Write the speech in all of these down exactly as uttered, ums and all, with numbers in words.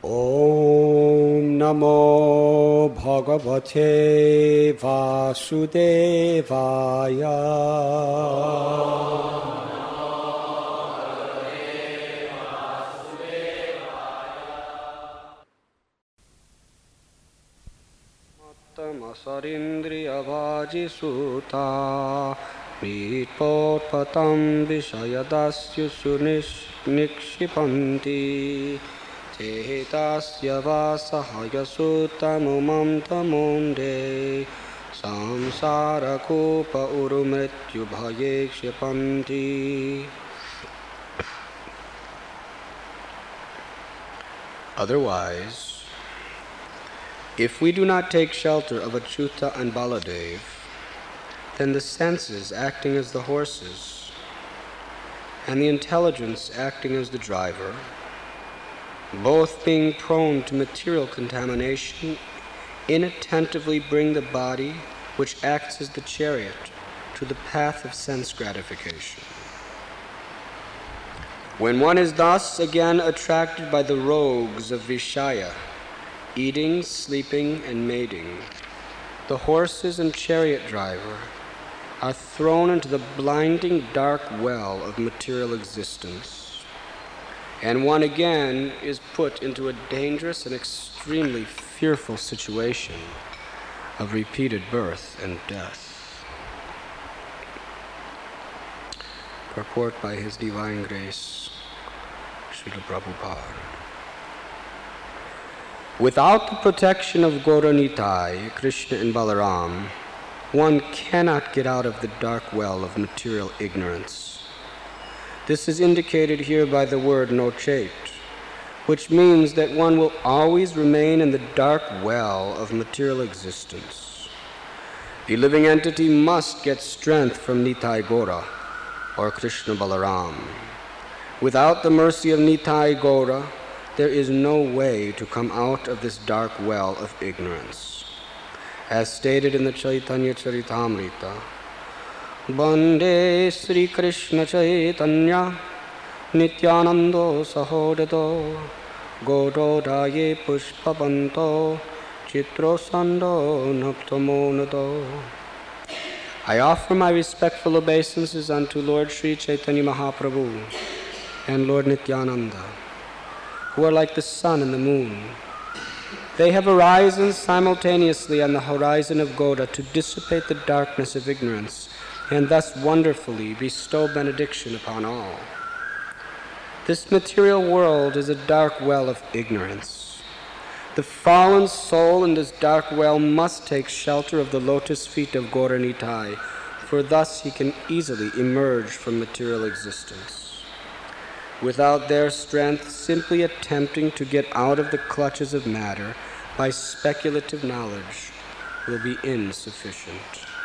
Om Namo Bhagavate Vasudevaya. Matamasarindriya Vajisuta Mitpotpatam Vishayadasya Sunishipanti Chetasya vasahayasutamumam tamunde samsara kopa urumrityu bhayekshipanti. Otherwise, if we do not take shelter of Achyuta and Baladev, then the senses acting as the horses and the intelligence acting as the driver, both being prone to material contamination, inattentively bring the body, which acts as the chariot, to the path of sense gratification. When one is thus again attracted by the rogues of Vishaya, eating, sleeping, and mating, the horses and chariot driver are thrown into the blinding dark well of material existence, and one again is put into a dangerous and extremely fearful situation of repeated birth and death. Purport by His Divine Grace, Srila Prabhupada. Without the protection of Gaura-Nitai, Krishna and Balaram, one cannot get out of the dark well of material ignorance. This is indicated here by the word nochet, which means that one will always remain in the dark well of material existence. The living entity must get strength from Nitai Gaura, or Krishna Balaram. Without the mercy of Nitai Gaura, there is no way to come out of this dark well of ignorance. As stated in the Chaitanya Charitamrita, Bande Sri Krishna Chaitanya Nityanando Sahodato Gododaye Pushpabanto Chitrosando Naptamonato. I offer my respectful obeisances unto Lord Sri Chaitanya Mahaprabhu and Lord Nityananda, who are like the sun and the moon. They have arisen simultaneously on the horizon of Gauda to dissipate the darkness of ignorance and thus wonderfully bestow benediction upon all. This material world is a dark well of ignorance. The fallen soul in this dark well must take shelter of the lotus feet of Gaura-Nitai, for thus he can easily emerge from material existence. Without their strength, simply attempting to get out of the clutches of matter by speculative knowledge will be insufficient.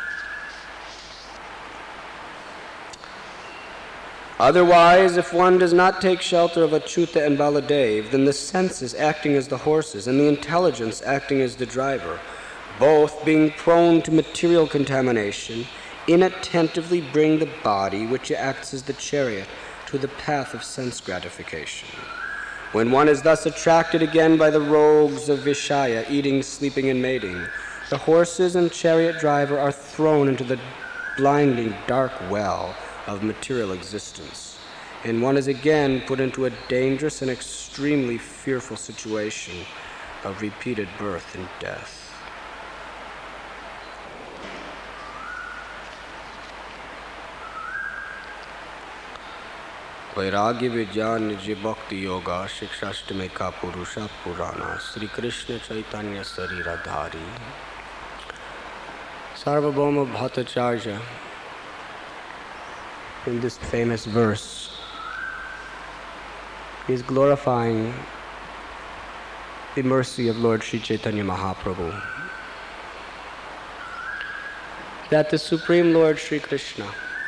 Otherwise, if one does not take shelter of Achyuta and Baladev, then the senses acting as the horses and the intelligence acting as the driver, both being prone to material contamination, inattentively bring the body, which acts as the chariot, to the path of sense gratification. When one is thus attracted again by the rogues of Vishaya, eating, sleeping, and mating, the horses and chariot driver are thrown into the blinding dark well of material existence, and one is again put into a dangerous and extremely fearful situation of repeated birth and death. Vairagya Vijnana Niji Bhakti Yoga Shikshastamika Purusha Purana Sri Krishna Chaitanya Sariradhari. Sarvabhauma Bhattacharya, in this famous verse, is glorifying the mercy of Lord Sri Chaitanya Mahaprabhu, that the Supreme Lord Sri Krishna,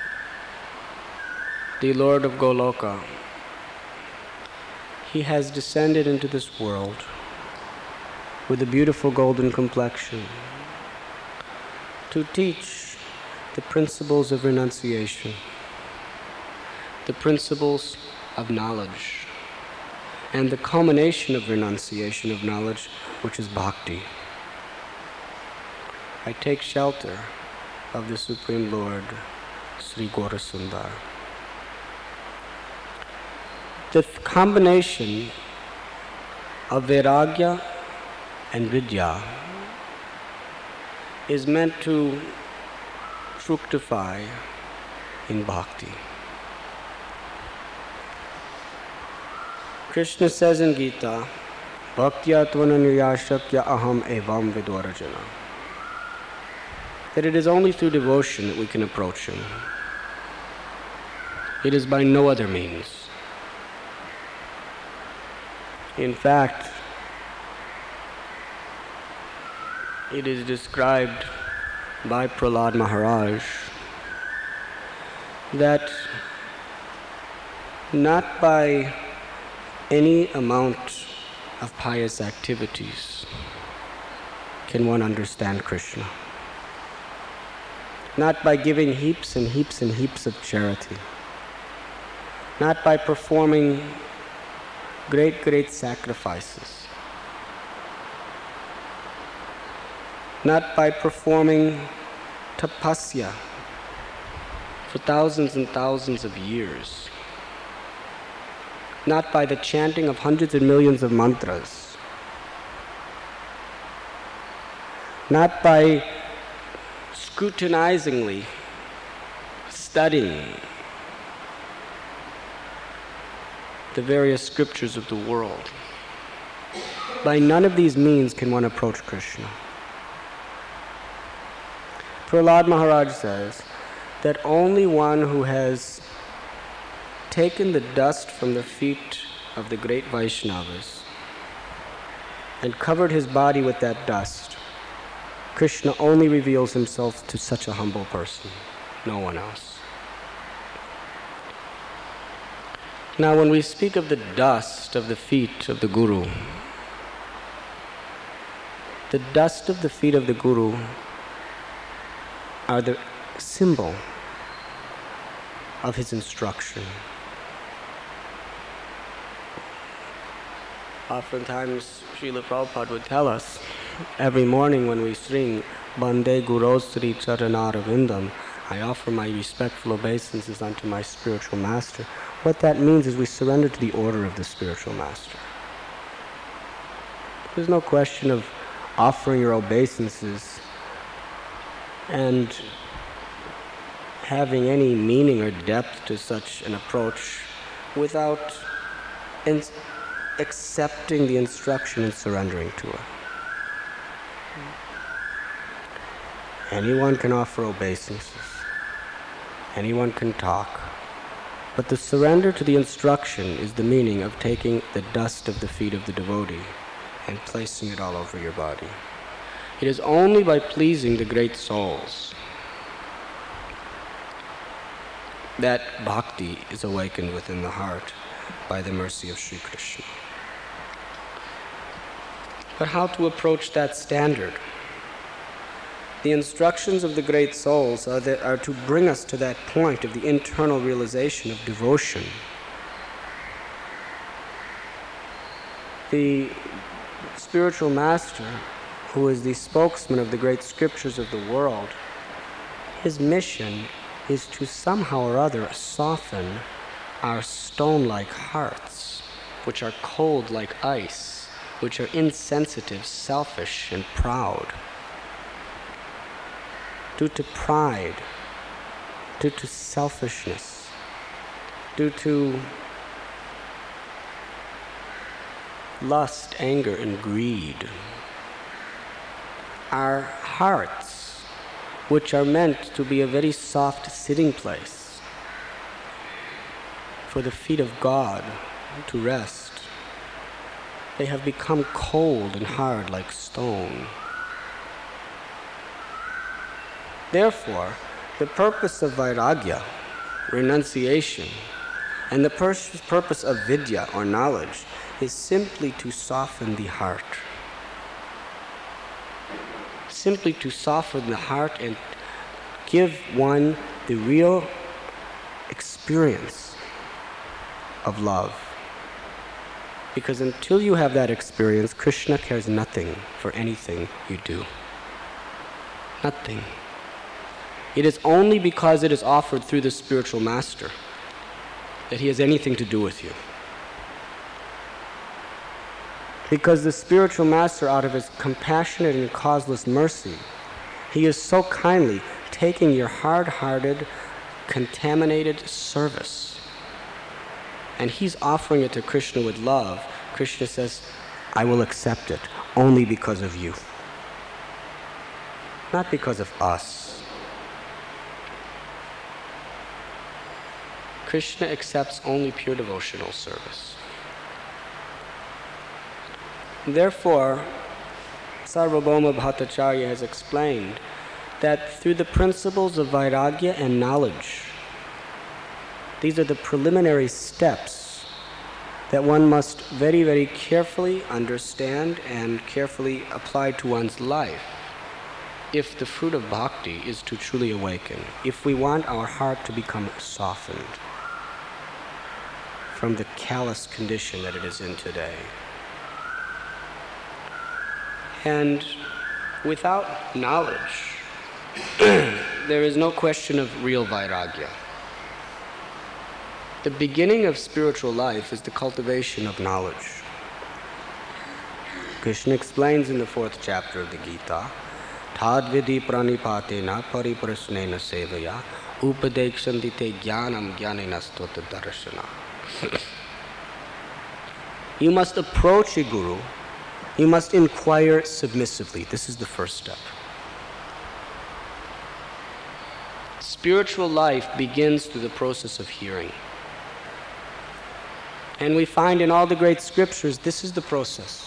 the Lord of Goloka, he has descended into this world with a beautiful golden complexion to teach the principles of renunciation, the principles of knowledge, and the culmination of renunciation of knowledge, which is bhakti. I take shelter of the Supreme Lord, Sri Gaurasundar. The combination of Vairagya and Vidya is meant to fructify in bhakti. Krishna says in Gita, Bhaktya tvananuyashakya aham evam vidvarajana, that it is only through devotion that we can approach him. It is by no other means. In fact, it is described by Prahlad Maharaj that not by any amount of pious activities can one understand Krishna. Not by giving heaps and heaps and heaps of charity. Not by performing great, great sacrifices. Not by performing tapasya for thousands and thousands of years. Not by the chanting of hundreds of millions of mantras. Not by scrutinizingly studying the various scriptures of the world. By none of these means can one approach Krishna. Prahlad Maharaj says that only one who has taken the dust from the feet of the great Vaishnavas and covered his body with that dust, Krishna only reveals himself to such a humble person, no one else. Now, when we speak of the dust of the feet of the Guru, the dust of the feet of the Guru are the symbol of his instruction. Oftentimes, Srila Prabhupada would tell us, every morning when we sing Bande Guru Sri Charanarvindam, I offer my respectful obeisances unto my spiritual master. What that means is we surrender to the order of the spiritual master. There's no question of offering your obeisances and having any meaning or depth to such an approach without in- accepting the instruction and surrendering to it. Anyone can offer obeisances. Anyone can talk. But the surrender to the instruction is the meaning of taking the dust of the feet of the devotee and placing it all over your body. It is only by pleasing the great souls that bhakti is awakened within the heart by the mercy of Sri Krishna. But how to approach that standard? The instructions of the great souls are, that, are to bring us to that point of the internal realization of devotion. The spiritual master, who is the spokesman of the great scriptures of the world, his mission is to somehow or other soften our stone-like hearts, which are cold like ice, which are insensitive, selfish, and proud. Due to pride, due to selfishness, due to lust, anger, and greed. Our hearts, which are meant to be a very soft sitting place for the feet of God to rest, they have become cold and hard like stone. Therefore, the purpose of Vairagya, renunciation, and the pur- purpose of Vidya, or knowledge, is simply to soften the heart. Simply to soften the heart and give one the real experience of love. Because until you have that experience, Krishna cares nothing for anything you do. Nothing. It is only because it is offered through the spiritual master that he has anything to do with you. Because the spiritual master, out of his compassionate and causeless mercy, he is so kindly taking your hard-hearted, contaminated service, and he's offering it to Krishna with love. Krishna says, I will accept it only because of you, not because of us. Krishna accepts only pure devotional service. Therefore, Sarvabhauma Bhattacharya has explained that through the principles of vairagya and knowledge, these are the preliminary steps that one must very, very carefully understand and carefully apply to one's life if the fruit of bhakti is to truly awaken, if we want our heart to become softened from the callous condition that it is in today. And without knowledge, there is no question of real vairagya. The beginning of spiritual life is the cultivation of knowledge. Krishna explains in the fourth chapter of the Gita, Tadvidi pranipatena pariprasnena sevaya upadekshantite jnanam jnanena stota darshana. You must approach a guru. You must inquire submissively. This is the first step. Spiritual life begins through the process of hearing. And we find in all the great scriptures, this is the process.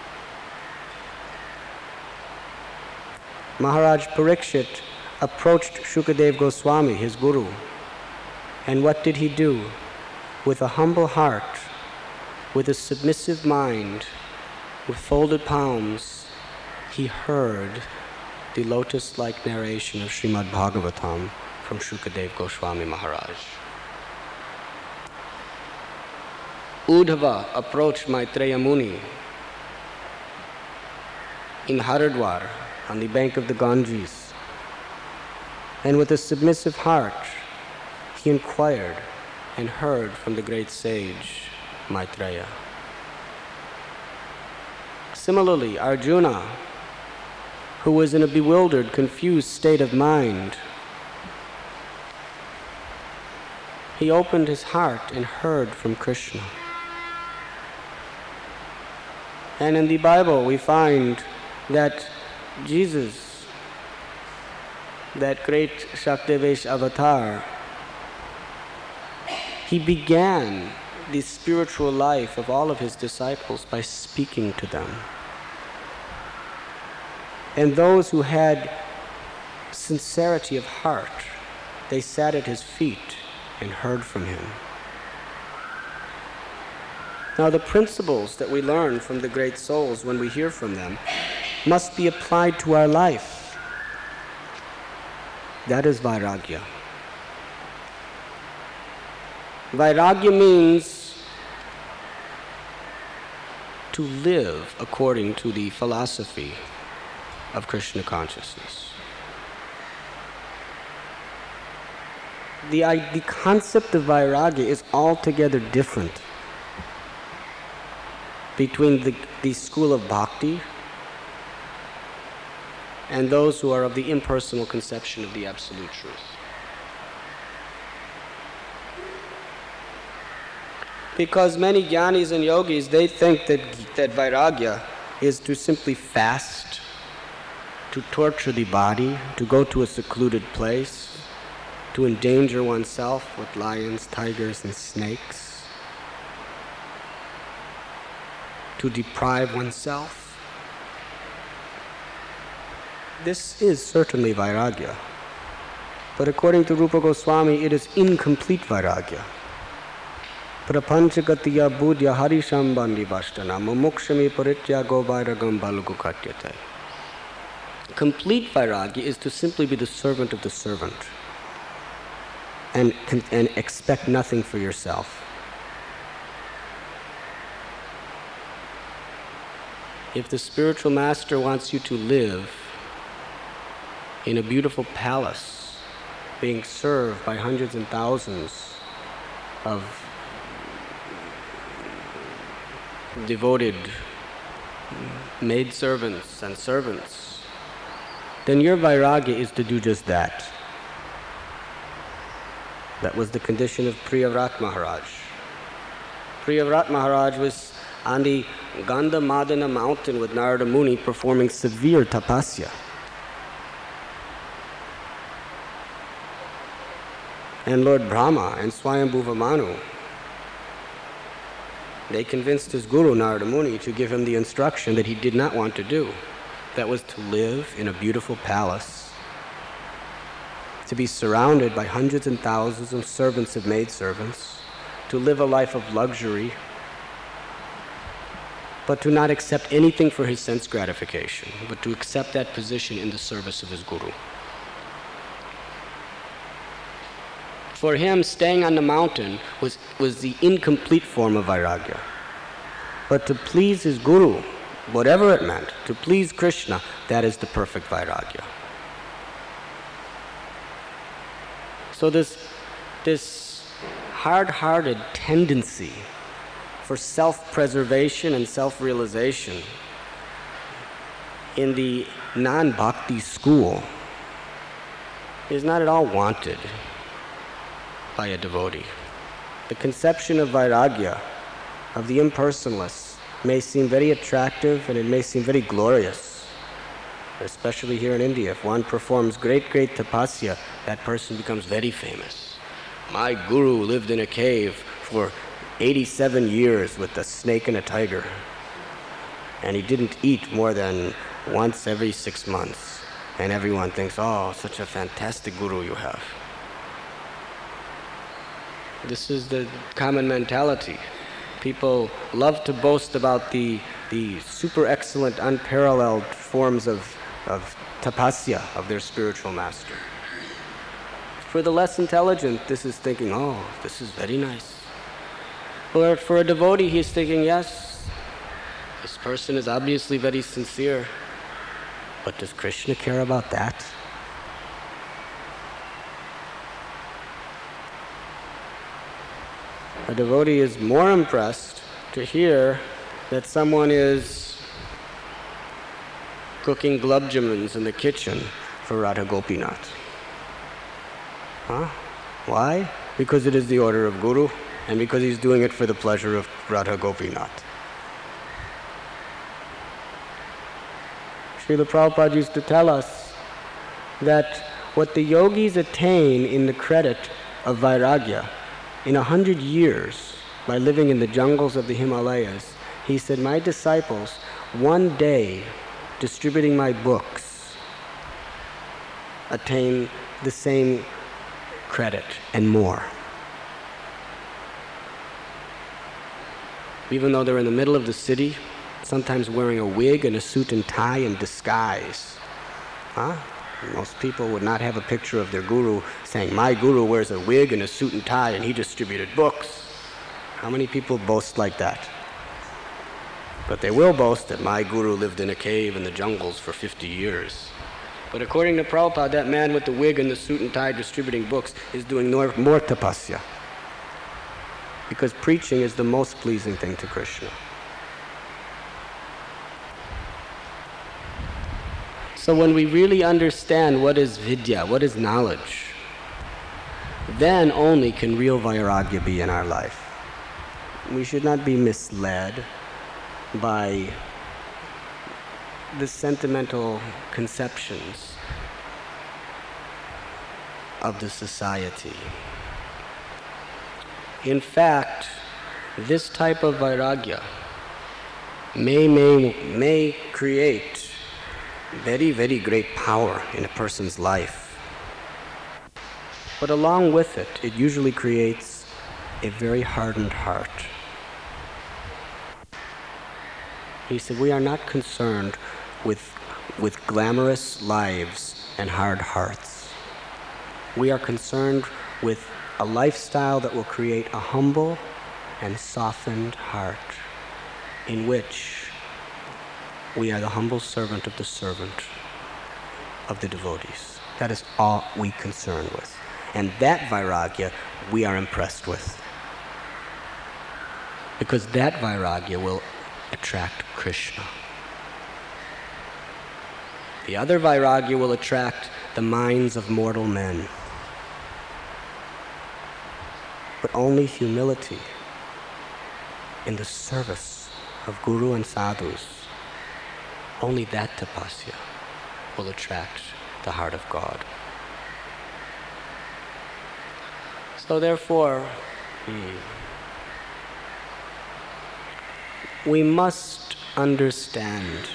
Maharaj Parikshit approached Shukadev Goswami, his guru. And what did he do? With a humble heart, with a submissive mind, with folded palms, he heard the lotus-like narration of Srimad Bhagavatam from Shukadev Goswami Maharaj. Uddhava approached Maitreya Muni in Haridwar on the bank of the Ganges, and with a submissive heart, he inquired and heard from the great sage Maitreya. Similarly, Arjuna, who was in a bewildered, confused state of mind, he opened his heart and heard from Krishna. And in the Bible we find that Jesus, that great Shaktivesh avatar, he began the spiritual life of all of his disciples by speaking to them. And those who had sincerity of heart, they sat at his feet and heard from him. Now, the principles that we learn from the great souls when we hear from them must be applied to our life. That is vairagya. Vairagya means to live according to the philosophy of Krishna consciousness. The, the concept of vairagya is altogether different between the, the school of bhakti and those who are of the impersonal conception of the absolute truth. Because many jnanis and yogis, they think that, that vairagya is to simply fast, to torture the body, to go to a secluded place, to endanger oneself with lions, tigers, and snakes, to deprive oneself. This is certainly vairagya. But according to Rupa Goswami, it is incomplete vairagya. Prapanchagatiya buddhya harishambandi vashtana mumukshami parityago vairagam balugukatyate. Complete vairagya is to simply be the servant of the servant and, and expect nothing for yourself. If the spiritual master wants you to live in a beautiful palace, being served by hundreds and thousands of devoted maidservants and servants, then your vairagya is to do just that. That was the condition of Priyavrat Maharaj. Priyavrat Maharaj was on the Gandhamadana mountain with Narada Muni performing severe tapasya. And Lord Brahma and Swayambhuva Manu, they convinced his guru Narada Muni to give him the instruction that he did not want to do. That was to live in a beautiful palace, to be surrounded by hundreds and thousands of servants of maidservants, to live a life of luxury, but to not accept anything for his sense gratification, but to accept that position in the service of his guru. For him, staying on the mountain was, was the incomplete form of vairagya. But to please his guru, whatever it meant, to please Krishna, that is the perfect vairagya. So this, this hard-hearted tendency for self-preservation and self-realization in the non-bhakti school is not at all wanted by a devotee. The conception of vairagya, of the impersonalists, may seem very attractive and it may seem very glorious. Especially here in India, if one performs great, great tapasya, that person becomes very famous. My guru lived in a cave for eighty-seven years with a snake and a tiger, and he didn't eat more than once every six months. And everyone thinks, oh, such a fantastic guru you have. This is the common mentality. People love to boast about the, the super excellent, unparalleled forms of, of tapasya of their spiritual master. For the less intelligent, this is thinking, oh, this is very nice. Or for a devotee, he's thinking, yes, this person is obviously very sincere, but does Krishna care about that? A devotee is more impressed to hear that someone is cooking gulab jamuns in the kitchen for Radha Gopinath. Huh? Why? Because it is the order of Guru, and because he's doing it for the pleasure of Radha Gopinath. Srila Prabhupada used to tell us that what the yogis attain in the credit of vairagya, in a hundred years, by living in the jungles of the Himalayas, he said, my disciples, one day, distributing my books, attain the same credit and more. Even though they're in the middle of the city, sometimes wearing a wig and a suit and tie in disguise. Huh? Most people would not have a picture of their guru saying, my guru wears a wig and a suit and tie and he distributed books. How many people boast like that? But they will boast that my guru lived in a cave in the jungles for fifty years. But according to Prabhupada, that man with the wig and the suit and tie distributing books is doing more, more tapasya. Because preaching is the most pleasing thing to Krishna. So when we really understand what is vidya, what is knowledge, then only can real vairagya be in our life. We should not be misled by the sentimental conceptions of the society. In fact, this type of vairagya may, may, may create very, very great power in a person's life. But along with it, it usually creates a very hardened heart. He said, we are not concerned with, with glamorous lives and hard hearts. We are concerned with a lifestyle that will create a humble and softened heart in which we are the humble servant of the servant of the devotees. That is all we concern with. And that vairagya we are impressed with. Because that vairagya will attract Krishna. The other vairagya will attract the minds of mortal men. But only humility in the service of Guru and Sadhus, only that tapasya will attract the heart of God. So therefore, we must understand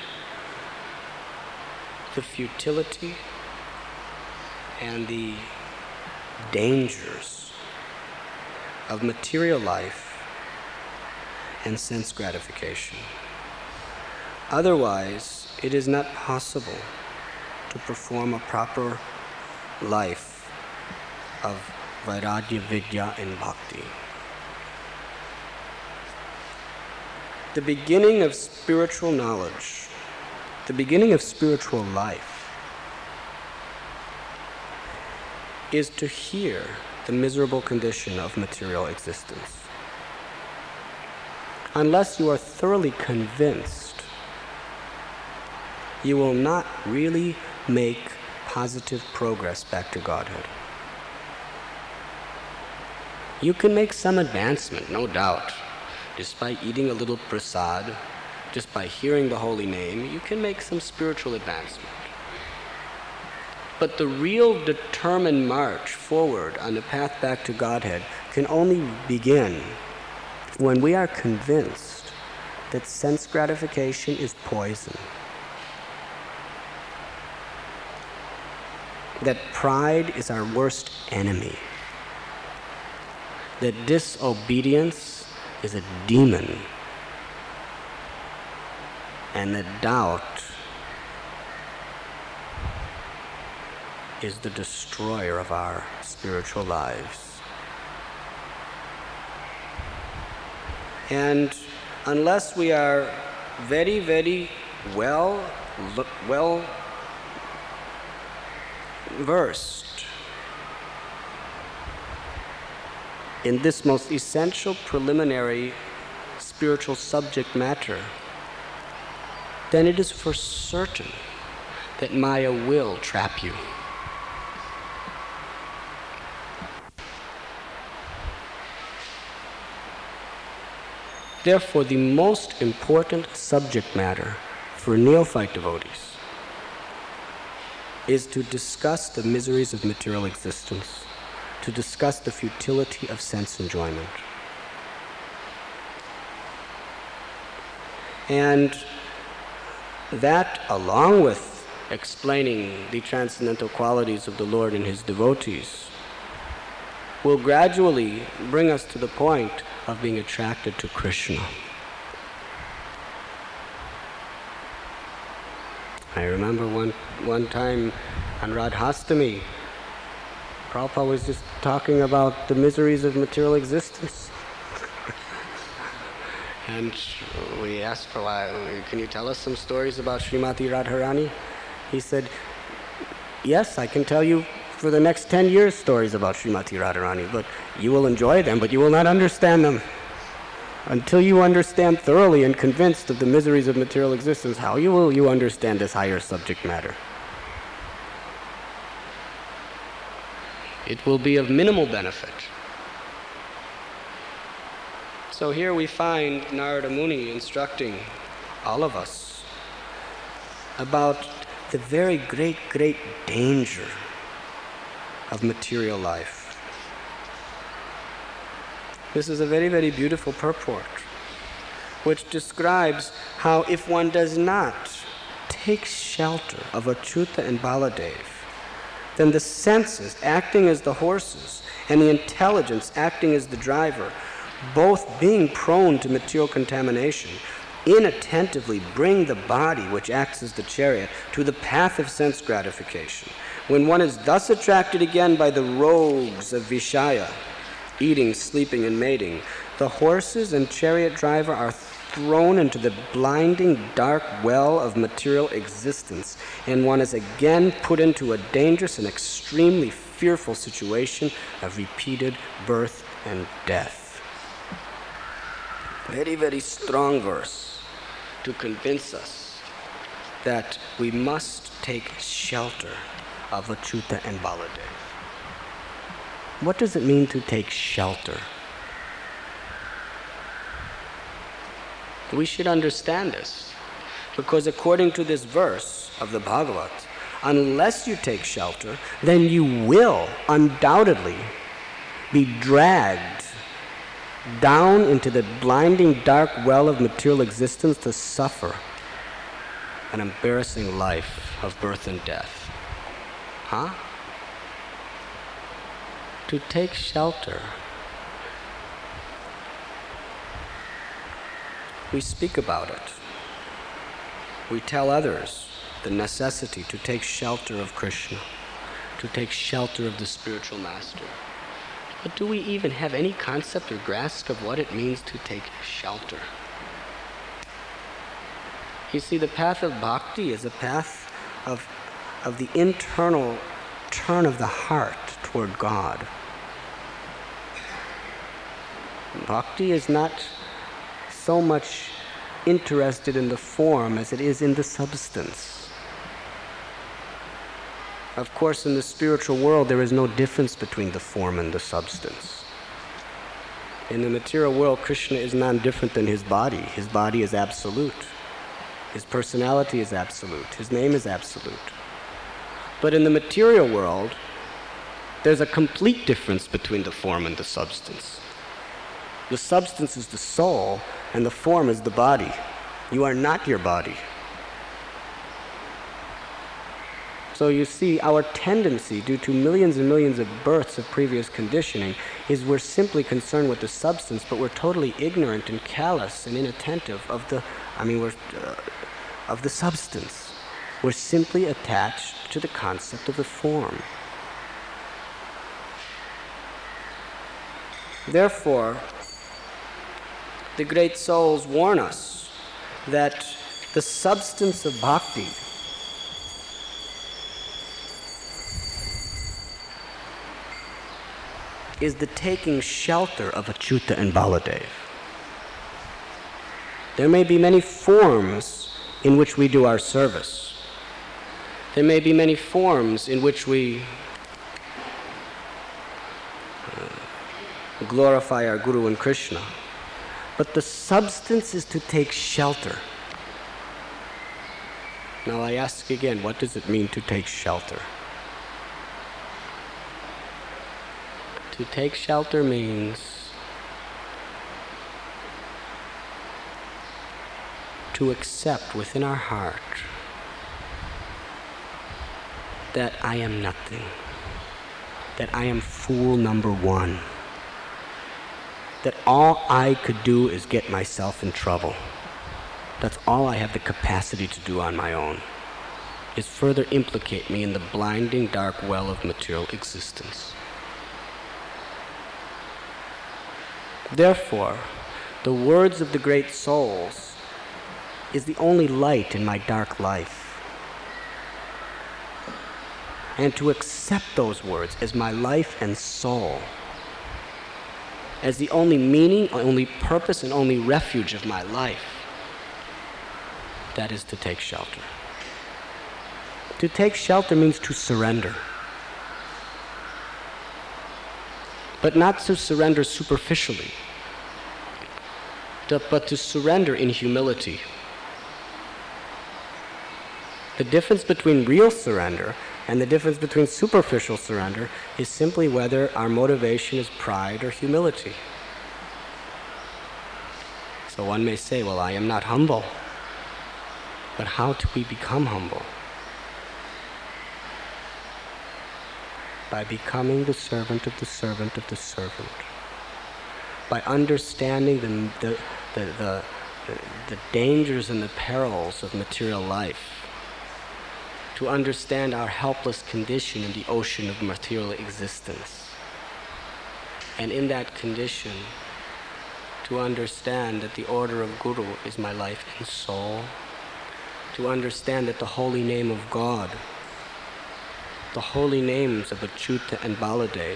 the futility and the dangers of material life and sense gratification. Otherwise, it is not possible to perform a proper life of Vairagya, Vidya, and Bhakti. The beginning of spiritual knowledge, the beginning of spiritual life, is to hear the miserable condition of material existence. Unless you are thoroughly convinced, you will not really make positive progress back to Godhead. You can make some advancement, no doubt. Just by eating a little prasad, just by hearing the holy name, you can make some spiritual advancement. But the real determined march forward on the path back to Godhead can only begin when we are convinced that sense gratification is poison, that pride is our worst enemy, that disobedience is a demon, and that doubt is the destroyer of our spiritual lives. And unless we are very, very well, well versed in this most essential preliminary spiritual subject matter, then it is for certain that Maya will trap you. Therefore, the most important subject matter for neophyte devotees is to discuss the miseries of material existence, to discuss the futility of sense enjoyment. And that, along with explaining the transcendental qualities of the Lord and His devotees, will gradually bring us to the point of being attracted to Krishna. I remember one, one time on Radhastami, Prabhupada was just talking about the miseries of material existence. And we asked for, can you tell us some stories about Srimati Radharani? He said, yes, I can tell you for the next ten years stories about Srimati Radharani, but you will enjoy them, but you will not understand them. Until you understand thoroughly and convinced of the miseries of material existence, how you will you understand this higher subject matter? It will be of minimal benefit. So here we find Narada Muni instructing all of us about the very great, great danger of material life. This is a very, very beautiful purport, which describes how if one does not take shelter of Achyuta and Baladev, then the senses acting as the horses and the intelligence acting as the driver, both being prone to material contamination, inattentively bring the body, which acts as the chariot, to the path of sense gratification. When one is thus attracted again by the rogues of Vishaya, eating, sleeping, and mating, the horses and chariot driver are thrown into the blinding dark well of material existence, and one is again put into a dangerous and extremely fearful situation of repeated birth and death. Very, very strong verse to convince us that we must take shelter of Achyuta and Baladev. What does it mean to take shelter? We should understand this, because according to this verse of the Bhagavad, unless you take shelter, then you will undoubtedly be dragged down into the blinding dark well of material existence to suffer an embarrassing life of birth and death. Huh? To take shelter. We speak about it. We tell others the necessity to take shelter of Krishna, to take shelter of the spiritual master. But do we even have any concept or grasp of what it means to take shelter? You see, the path of bhakti is a path of, of the internal turn of the heart toward God. Bhakti is not so much interested in the form as it is in the substance. Of course, in the spiritual world, there is no difference between the form and the substance. In the material world, Krishna is non-different than his body. His body is absolute. His personality is absolute. His name is absolute. But in the material world, there's a complete difference between the form and the substance. The substance is the soul, and the form is the body. You are not your body. So you see, our tendency, due to millions and millions of births of previous conditioning, is we're simply concerned with the substance, but we're totally ignorant and callous and inattentive of the, I mean, we're, uh, of the substance. We're simply attached to the concept of the form. Therefore, the great souls warn us that the substance of bhakti is the taking shelter of Achyuta and Baladev. There may be many forms in which we do our service. There may be many forms in which we uh, glorify our Guru and Krishna. But the substance is to take shelter. Now I ask again, what does it mean to take shelter? To take shelter means to accept within our heart that I am nothing, that I am fool number one, that all I could do is get myself in trouble. That's all I have the capacity to do on my own, is further implicate me in the blinding dark well of material existence. Therefore, the words of the great souls is the only light in my dark life. And to accept those words as my life and soul, as the only meaning, only purpose, and only refuge of my life, that is to take shelter. To take shelter means to surrender. But not to surrender superficially, but to surrender in humility. The difference between real surrender and the difference between superficial surrender is simply whether our motivation is pride or humility. So one may say, well, I am not humble. But how do we become humble? By becoming the servant of the servant of the servant. By understanding the, the, the, the, the dangers and the perils of material life. To understand our helpless condition in the ocean of material existence. And in that condition, to understand that the order of Guru is my life and soul, to understand that the holy name of God, the holy names of Achyuta and Baladev,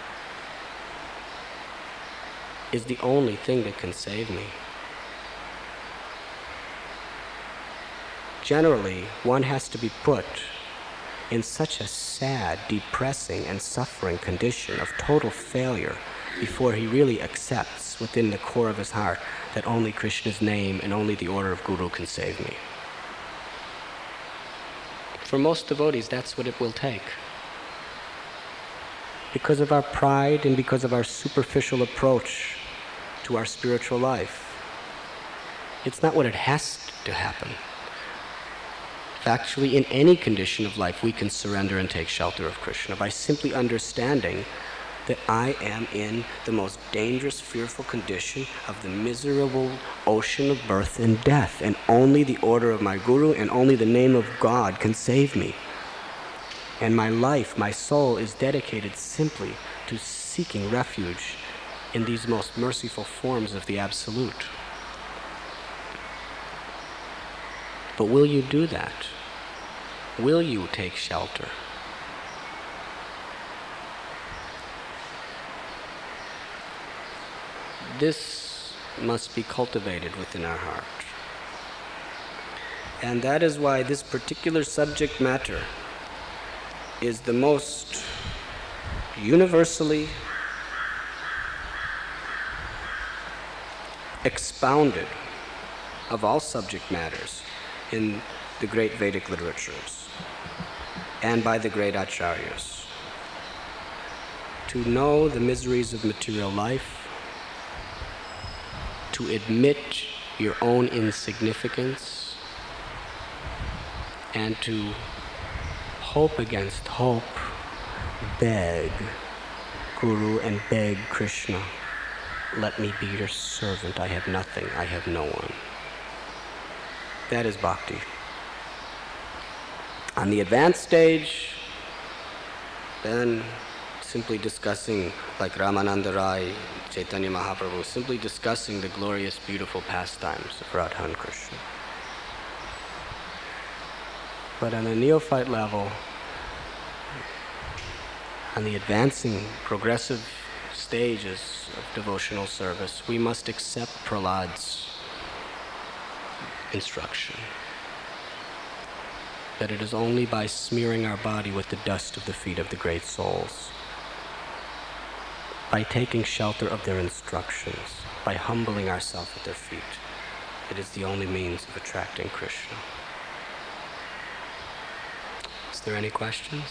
is the only thing that can save me. Generally, one has to be put in such a sad, depressing, and suffering condition of total failure before he really accepts within the core of his heart that only Krishna's name and only the order of Guru can save me. For most devotees, that's what it will take. Because of our pride and because of our superficial approach to our spiritual life, it's not what it has to happen. Actually, in any condition of life, we can surrender and take shelter of Krishna by simply understanding that I am in the most dangerous, fearful condition of the miserable ocean of birth and death, and only the order of my Guru and only the name of God can save me. And my life, my soul, is dedicated simply to seeking refuge in these most merciful forms of the Absolute. But will you do that? Will you take shelter? This must be cultivated within our heart. And that is why this particular subject matter is the most universally expounded of all subject matters in the great Vedic literatures and by the great acharyas. To know the miseries of material life, to admit your own insignificance, and to hope against hope, beg Guru and beg Krishna, let me be your servant. I have nothing, I have no one. That is bhakti. On the advanced stage, then simply discussing, like Ramananda Rai, Chaitanya Mahaprabhu, simply discussing the glorious, beautiful pastimes of Radha and Krishna. But on a neophyte level, on the advancing, progressive stages of devotional service, we must accept Prahlad's instruction that it is only by smearing our body with the dust of the feet of the great souls, by taking shelter of their instructions, by humbling ourselves at their feet, it is the only means of attracting Krishna. Is there any questions?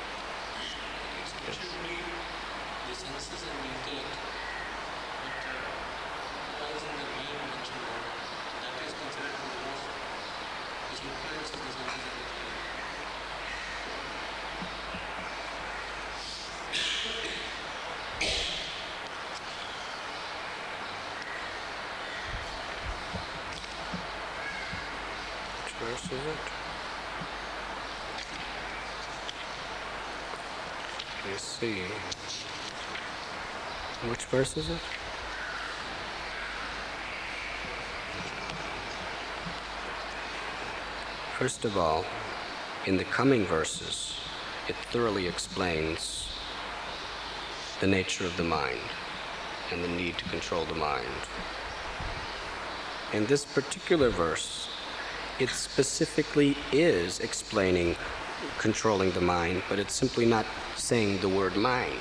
Which verse is it? Let's see. Which verse is it? First of all, in the coming verses, it thoroughly explains the nature of the mind and the need to control the mind. In this particular verse, it specifically is explaining controlling the mind, but it's simply not saying the word mind.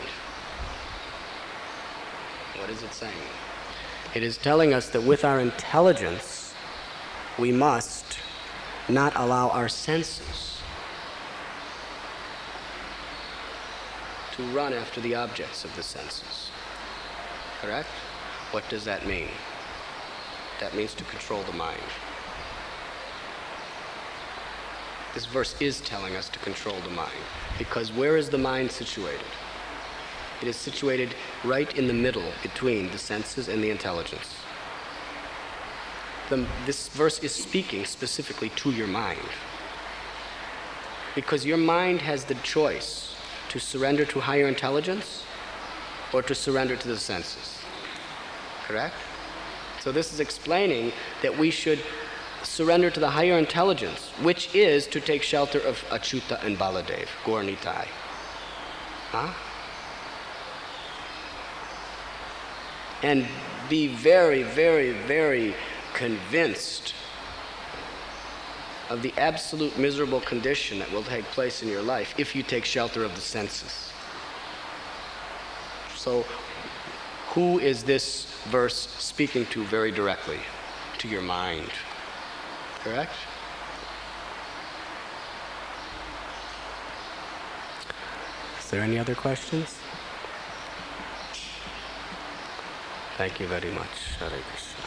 What is it saying? It is telling us that with our intelligence, we must not allow our senses to run after the objects of the senses. Correct? What does that mean? That means to control the mind. This verse is telling us to control the mind, because where is the mind situated? It is situated right in the middle between the senses and the intelligence. The, this verse is speaking specifically to your mind, because your mind has the choice to surrender to higher intelligence or to surrender to the senses. Correct? So this is explaining that we should surrender to the higher intelligence, which is to take shelter of Achyuta and Baladev, Gaur Nitai. Huh? And be very, very, very convinced of the absolute miserable condition that will take place in your life if you take shelter of the senses. So, who is this verse speaking to very directly? To your mind. Correct? Is there any other questions? Thank you very much. Hare Krishna.